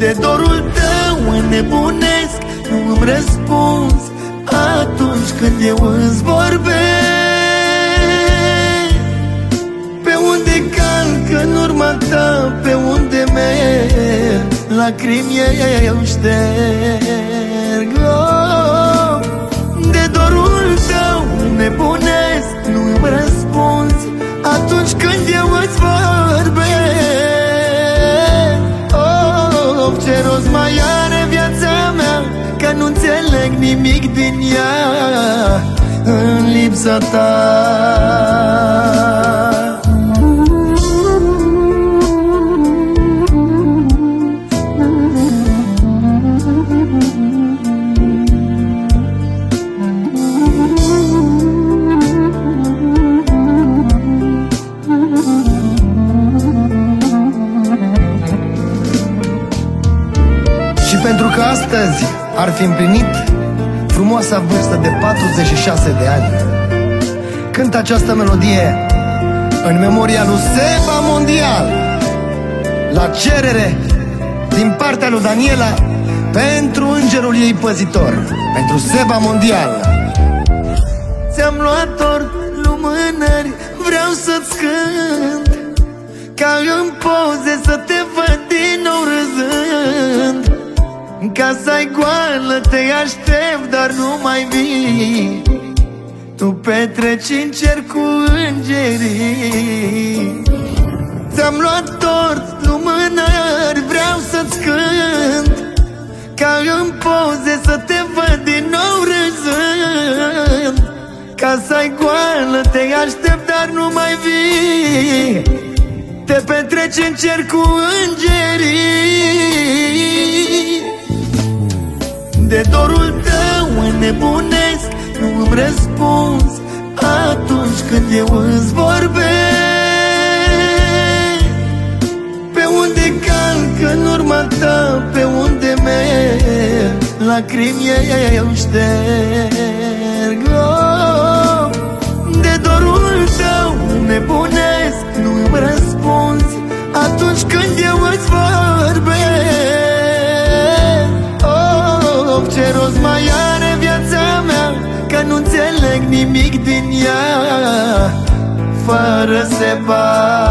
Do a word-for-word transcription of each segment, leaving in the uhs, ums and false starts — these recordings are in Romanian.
De dorul tău înnebunesc, nu îmi răspunzi atunci când eu îți vorbesc. Pe unde calc în urma ta, pe unde merg, lacrimi eu șterg. Oh, de dorul tău înnebunesc, nu îmi răspunzi atunci când eu îți vorbesc. Oh, ce rost mai are viața mea, că nu înțeleg nimic din ea în lipsa ta. Și pentru că astăzi ar fi împlinit frumoasa vârstă de patruzeci și șase de ani, cânt această melodie în memoria lui Seba Mondial, la cerere din partea lui Daniela, pentru îngerul ei păzitor, pentru Seba Mondial. Ți-am luat ori lumânări, vreau să-ți cânt, ca în poze să te văd din nou râzând. Casa-i goală, te aștept, dar nu mai vii. Tu petreci în cer cu îngerii. Ți-am luat tort, lumânări, vreau să-ți cânt, ca în poze să te văd din nou râzând. Casa-i goală, te aștept, dar nu mai vii. Te petreci în cer cu îngerii. De dorul tău înnebunesc, nu îmi răspunzi atunci când eu îți vorbesc. Pe unde calc în urma ta, pe unde merg, lacrimi eu șterg. Oh, de dorul tău înnebunesc, nu îmi răspunzi atunci când eu îți vorbesc. Ce rost mai are viața mea, că nu înțeleg nimic din ea fără Seba.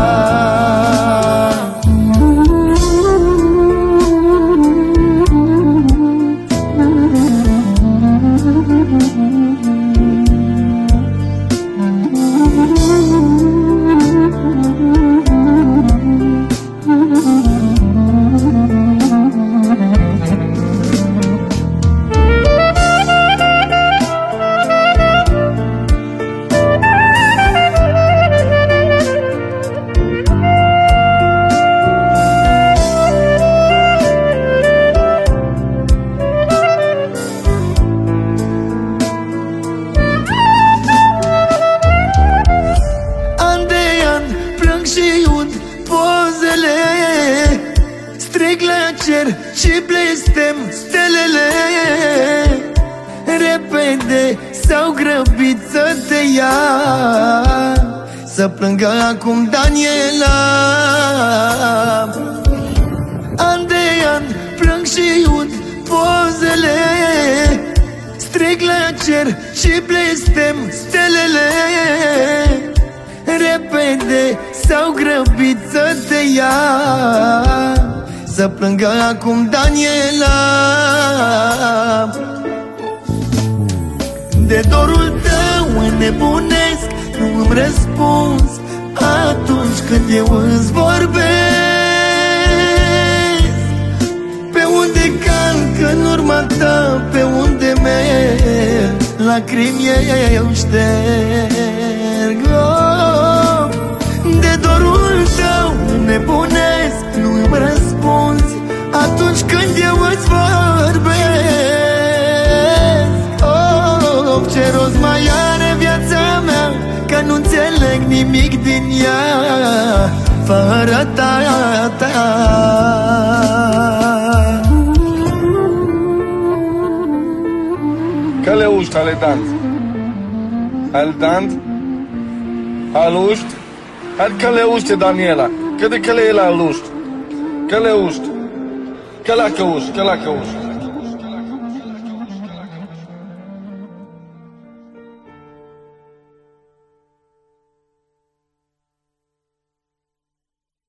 Și blestem stelele, repede s-au grăbit să te ia, să plângă acum Daniela. An de an plâng și ud pozele, strig la cer și blestem stelele, repede s-au grăbit să te ia, să plângă acum Daniela. De dorul tău înnebunesc, nu îmi răspunzi atunci când eu îți vorbesc. Pe unde calc în urma ta, pe unde merg, lacrimi eu șterg. Oh, de dorul tău înnebunesc, nu îmi răspunzi atunci când eu îți vorbesc. Oh, ce rost mai are viața mea, că nu înțeleg nimic din ea fără ta, ta. Că le uști, ale tant. Ale tant? Al uști? Că le uște, Daniela. Că de că le e la uști. Că le uști. Călea căuș, călea căuș.